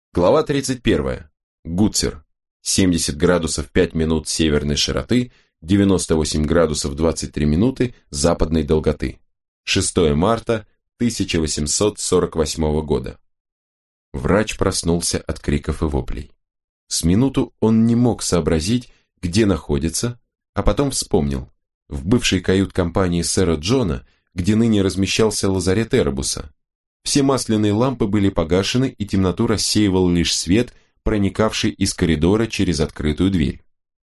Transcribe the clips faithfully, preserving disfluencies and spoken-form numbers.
Глава тридцать первая. Гутцер. семьдесят градусов пять минут северной широты, девяносто восемь градусов двадцать три минуты западной долготы. шестое марта тысяча восемьсот сорок восьмого года. Врач проснулся от криков и воплей. С минуту он не мог сообразить, где находится, а потом вспомнил. В бывшей кают-компании сэра Джона, где ныне размещался лазарет Эrebus. Все масляные лампы были погашены, и темноту рассеивал лишь свет, проникавший из коридора через открытую дверь.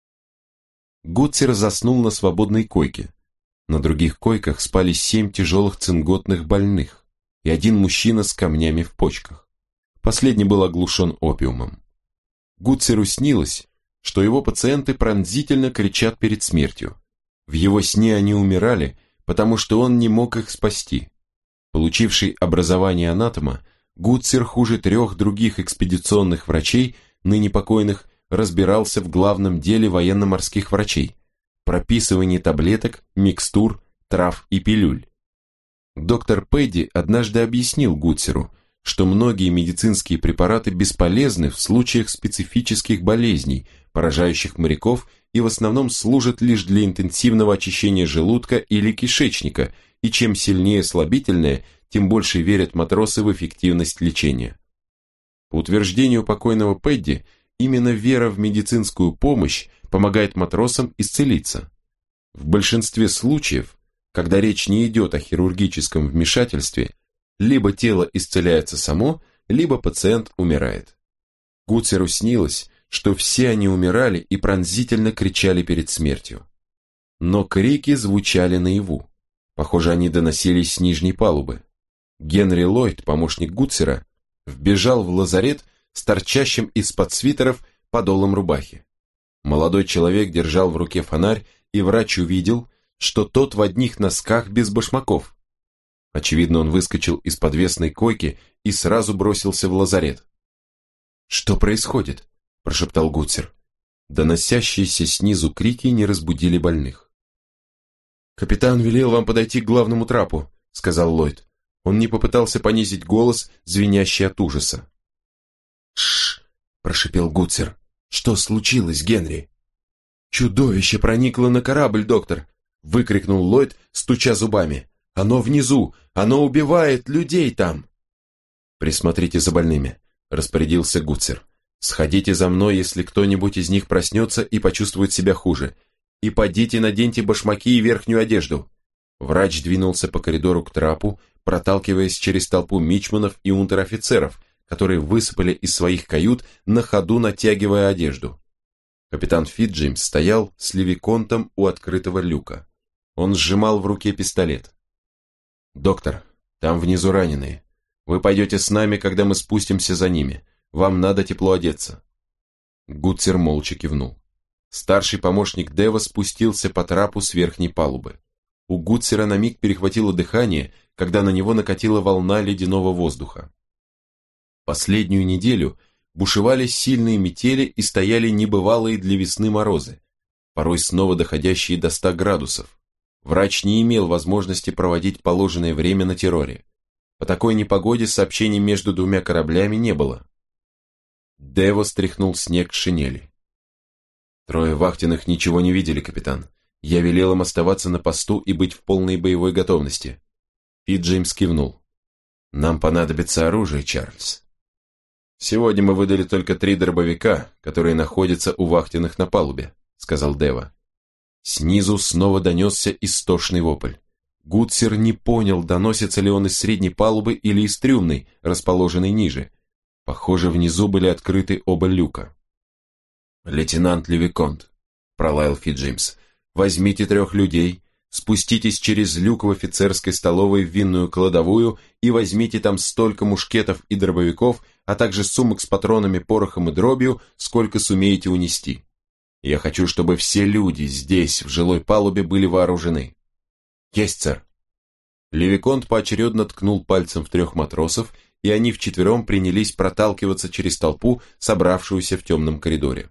Гутцер заснул на свободной койке. На других койках спали семь тяжелых цинготных больных и один мужчина с камнями в почках. Последний был оглушен опиумом. Гутцеру снилось, что его пациенты пронзительно кричат перед смертью. В его сне они умирали, потому что он не мог их спасти. Получивший образование анатома, Гутцер хуже трех других экспедиционных врачей, ныне покойных, разбирался в главном деле военно-морских врачей – прописывании таблеток, микстур, трав и пилюль. Доктор Пэдди однажды объяснил Гутцеру, что многие медицинские препараты бесполезны в случаях специфических болезней, поражающих моряков, и в основном служат лишь для интенсивного очищения желудка или кишечника, и чем сильнее слабительное, тем больше верят матросы в эффективность лечения. По утверждению покойного Пэдди, именно вера в медицинскую помощь помогает матросам исцелиться. В большинстве случаев, когда речь не идет о хирургическом вмешательстве, либо тело исцеляется само, либо пациент умирает. Гутцеру снилось, что все они умирали и пронзительно кричали перед смертью. Но крики звучали наяву. Похоже, они доносились с нижней палубы. Генри Ллойд, помощник Гутцера, вбежал в лазарет с торчащим из-под свитеров подолом рубахи. Молодой человек держал в руке фонарь, и врач увидел, что тот в одних носках без башмаков. Очевидно, он выскочил из подвесной койки и сразу бросился в лазарет. «Что происходит?» – прошептал Гутцер. Доносящиеся снизу крики не разбудили больных. «Капитан велел вам подойти к главному трапу», – сказал Ллойд. Он не попытался понизить голос, звенящий от ужаса. «Тш!» – прошепел Гутцер. «Что случилось, Генри?» «Чудовище проникло на корабль, доктор!» – выкрикнул Ллойд, стуча зубами. «Оно внизу! Оно убивает людей там!» «Присмотрите за больными», – распорядился Гутцер. «Сходите за мной, если кто-нибудь из них проснется и почувствует себя хуже. И подите наденьте башмаки и верхнюю одежду». Врач двинулся по коридору к трапу, проталкиваясь через толпу мичманов и унтер-офицеров, которые высыпали из своих кают, на ходу натягивая одежду. Капитан Фитджеймс стоял с левиконтом у открытого люка. Он сжимал в руке пистолет. «Доктор, там внизу раненые. Вы пойдете с нами, когда мы спустимся за ними. Вам надо тепло одеться». Гутцер молча кивнул. Старший помощник Дева спустился по трапу с верхней палубы. У Гутцера на миг перехватило дыхание, когда на него накатила волна ледяного воздуха. Последнюю неделю бушевали сильные метели и стояли небывалые для весны морозы, порой снова доходящие до ста градусов. Врач не имел возможности проводить положенное время на терроре. По такой непогоде сообщений между двумя кораблями не было. Дево стряхнул снег с шинели. «Трое вахтенных ничего не видели, капитан. Я велел им оставаться на посту и быть в полной боевой готовности». Фитджеймс кивнул. «Нам понадобится оружие, Чарльз». «Сегодня мы выдали только три дробовика, которые находятся у вахтенных на палубе», — сказал Дева. Снизу снова донесся истошный вопль. Гутцер не понял, доносится ли он из средней палубы или из трюмной, расположенной ниже. Похоже, внизу были открыты оба люка. «Лейтенант Левиконт», — пролаял Фитджеймс, — «возьмите трех людей, спуститесь через люк в офицерской столовой в винную кладовую и возьмите там столько мушкетов и дробовиков, а также сумок с патронами, порохом и дробью, сколько сумеете унести. Я хочу, чтобы все люди здесь, в жилой палубе, были вооружены». «Есть, сэр». Левиконт поочередно ткнул пальцем в трех матросов, и они вчетвером принялись проталкиваться через толпу, собравшуюся в темном коридоре.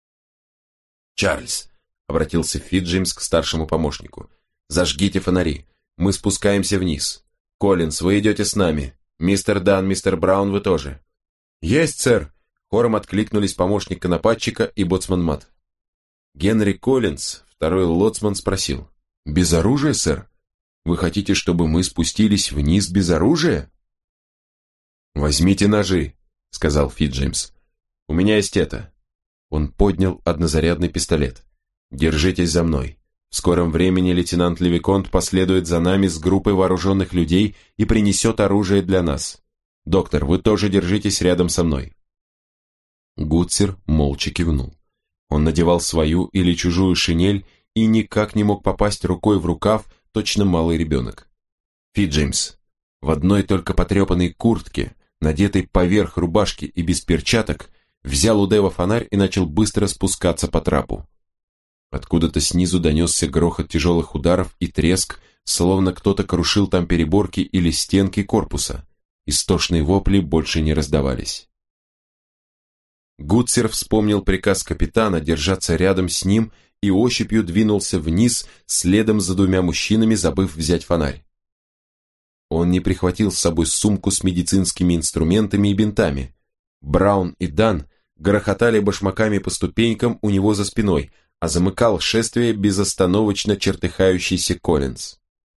«Чарльз», — обратился Фитджеймс к старшему помощнику, — «зажгите фонари, мы спускаемся вниз. Коллинз, вы идете с нами. Мистер Дан, мистер Браун, вы тоже». «Есть, сэр», Хором откликнулись помощник конопатчика и боцман Мат. Генри Коллинз, второй лоцман, спросил. «Без оружия, сэр? Вы хотите, чтобы мы спустились вниз без оружия?» «Возьмите ножи», — сказал Фитджеймс. «У меня есть это». Он поднял однозарядный пистолет. «Держитесь за мной. В скором времени лейтенант Левиконт последует за нами с группой вооруженных людей и принесет оружие для нас. Доктор, вы тоже держитесь рядом со мной». Гутцер молча кивнул. Он надевал свою или чужую шинель и никак не мог попасть рукой в рукав, точно малый ребенок. Фитджеймс, в одной только потрепанной куртке, надетой поверх рубашки и без перчаток, взял у Дэва фонарь и начал быстро спускаться по трапу. Откуда-то снизу донесся грохот тяжелых ударов и треск, словно кто-то крушил там переборки или стенки корпуса. Истошные вопли больше не раздавались. Гутцер вспомнил приказ капитана держаться рядом с ним и ощупью двинулся вниз следом за двумя мужчинами, забыв взять фонарь. Он не прихватил с собой сумку с медицинскими инструментами и бинтами. Браун и Дан грохотали башмаками по ступенькам у него за спиной, а замыкал шествие безостановочно чертыхающийся Коллинз.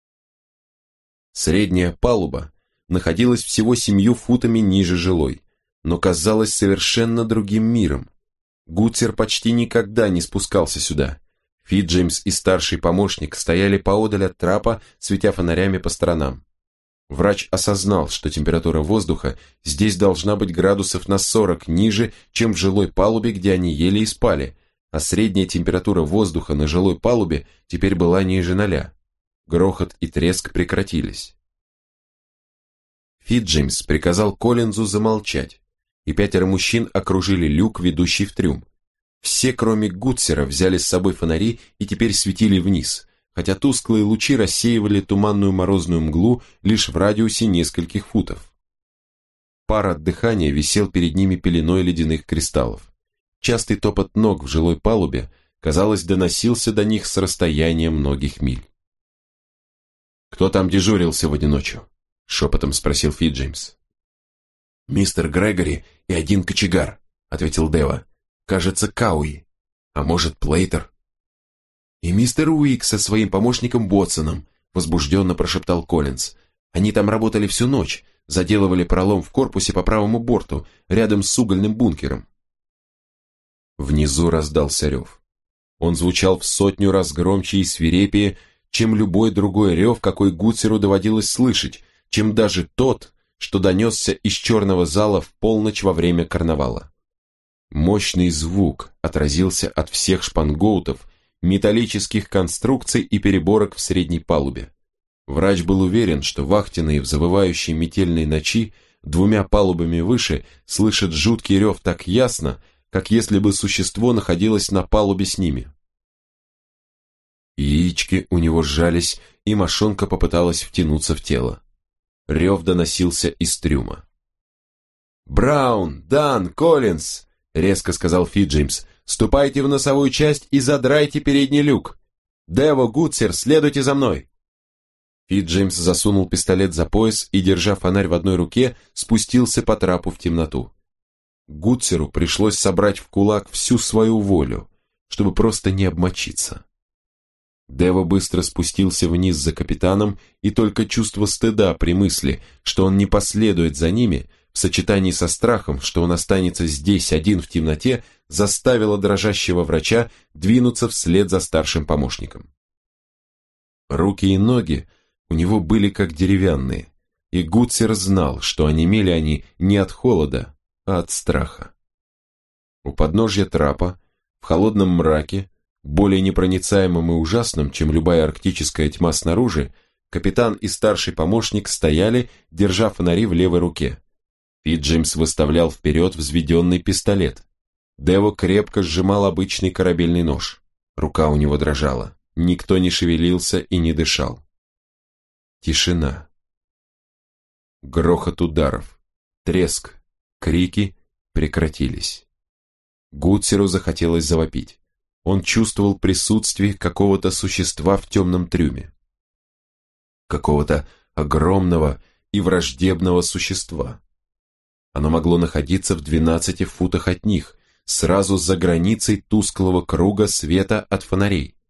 Средняя палуба находилась всего семью футами ниже жилой, но казалась совершенно другим миром. Гутцер почти никогда не спускался сюда. Фитджеймс и старший помощник стояли поодаль от трапа, светя фонарями по сторонам. Врач осознал, что температура воздуха здесь должна быть градусов на сорок ниже, чем в жилой палубе, где они ели и спали, а средняя температура воздуха на жилой палубе теперь была ниже ноля. Грохот и треск прекратились. Фитджеймс приказал Коллинзу замолчать, и пятеро мужчин окружили люк, ведущий в трюм. Все, кроме Гутцера, взяли с собой фонари и теперь светили вниз, хотя тусклые лучи рассеивали туманную морозную мглу лишь в радиусе нескольких футов. Пар от дыхания висел перед ними пеленой ледяных кристаллов. Частый топот ног в жилой палубе, казалось, доносился до них с расстояния многих миль. «Кто там дежурил сегодня ночью?» — шепотом спросил Фитджеймс. «Мистер Грегори и один кочегар», — ответил Дева. «Кажется, Кауи. А может, Плейтер?» «И мистер Уик со своим помощником Ботсоном», — возбужденно прошептал Коллинз. «Они там работали всю ночь, заделывали пролом в корпусе по правому борту, рядом с угольным бункером». Внизу раздался рев. Он звучал в сотню раз громче и свирепее, чем любой другой рев, какой Гутцеру доводилось слышать, чем даже тот, что донесся из черного зала в полночь во время карнавала. Мощный звук отразился от всех шпангоутов, металлических конструкций и переборок в средней палубе. Врач был уверен, что вахтенные в завывающей метельной ночи двумя палубами выше слышат жуткий рев так ясно, как если бы существо находилось на палубе с ними. Яички у него сжались, и мошонка попыталась втянуться в тело. Рев доносился из трюма. «Браун, Дан, Коллинз!» — резко сказал Фитджеймс. «Ступайте в носовую часть и задрайте передний люк. Дево, Гутцер, следуйте за мной!» Фитджеймс засунул пистолет за пояс и, держа фонарь в одной руке, спустился по трапу в темноту. Гутцеру пришлось собрать в кулак всю свою волю, чтобы просто не обмочиться. Дево быстро спустился вниз за капитаном, и только чувство стыда при мысли, что он не последует за ними, в сочетании со страхом, что он останется здесь один в темноте, заставило дрожащего врача двинуться вслед за старшим помощником. Руки и ноги у него были как деревянные, и Гутцер знал, что онемели они не от холода, а от страха. У подножья трапа, в холодном мраке, более непроницаемым и ужасным, чем любая арктическая тьма снаружи, капитан и старший помощник стояли, держа фонари в левой руке. Фитджеймс выставлял вперед взведенный пистолет. Дево крепко сжимал обычный корабельный нож. Рука у него дрожала. Никто не шевелился и не дышал. Тишина. Грохот ударов, треск, крики прекратились. Гутцеру захотелось завопить. Он чувствовал присутствие какого-то существа в темном трюме. Какого-то огромного и враждебного существа. Оно могло находиться в двенадцати футах от них, сразу за границей тусклого круга света от фонарей.